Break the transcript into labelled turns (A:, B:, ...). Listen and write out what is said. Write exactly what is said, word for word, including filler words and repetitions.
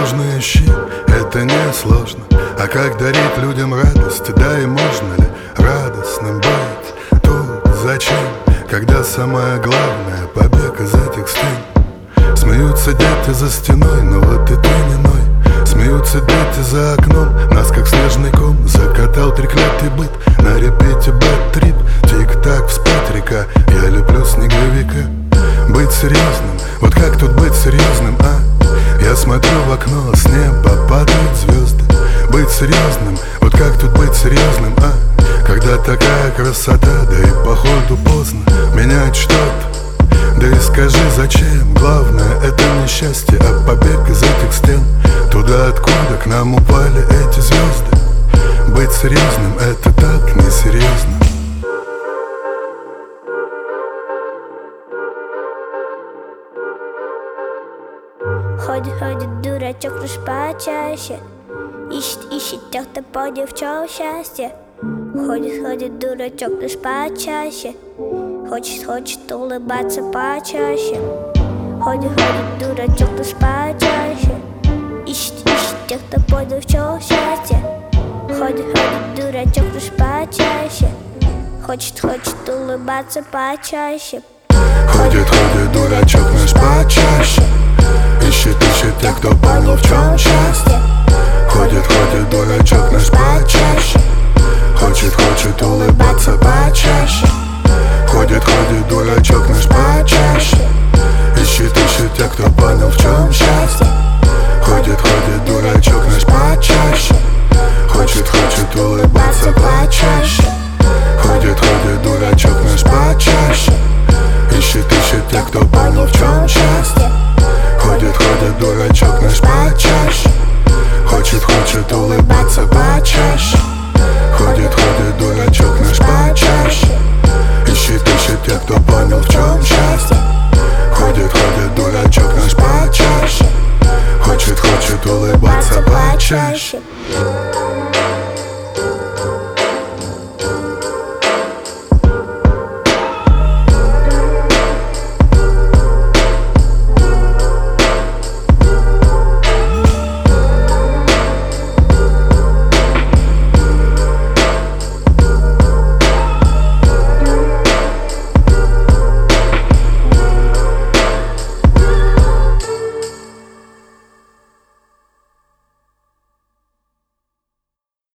A: нужно, ищи, это не сложно. А как дарить людям радость, да и можно ли радостным быть тут? Зачем, когда самое главное побег из этих стен? Смеются дети за стеной, но вот и ты не ной. Смеются дети за окном, нас как снежный ком закатал треклятый быт. На репите бэт-трип, тик-так, вспять река. Я люблю снеговика. Быть серьезным, вот как тут быть серьезным, а? Я смотрю в окно, с неба падают звезды. Быть серьезным, вот как тут быть серьезным, а? Когда такая красота, да и походу поздно менять что-то. Да и скажи, зачем? Главное это не счастье, а побег из этих стен, туда, откуда к нам упали эти звезды. Быть серьезным это так несерьезно.
B: Ходит, ходит дурачок лишь почаще, ищет, ищет тех, кто понял, в чем счастье. Ходит, ходит дурачок лишь почаще, хочет, хочет улыбаться почаще. Ходит, ходит дурачок лишь почаще, ищет, ищет тех, кто понял, в чем счастье. Ходит, ходит дурачок лишь почаще, хочет, хочет улыбаться почаще.
A: Ходит, ходит дурачок наш почаще, ищет, ищет тех, кто понял, в чем счастье. Ходит, ходит дурачок наш почаще, хочет, хочет улыбаться почаще. Ходит, ходит дурачок наш почаще, ищет, ищет тех, кто понял, в чем счастье. Ходит, ходит дурачок наш почаще, хочет, хочет улыбаться почаще. Ходит, ходит дурачок наш почаще, ищет, ищет тех, кто понял, в чем счастье. Ходит, ходит дурачок наш почаще, хочет, хочет улыбаться почаще. Ходит, ходит дурачок наш почаще, ищет, ищет тех, кто понял, в чем счастье. Ходит, ходит дурачок наш почаще, хочет, хочет улыбаться почаще.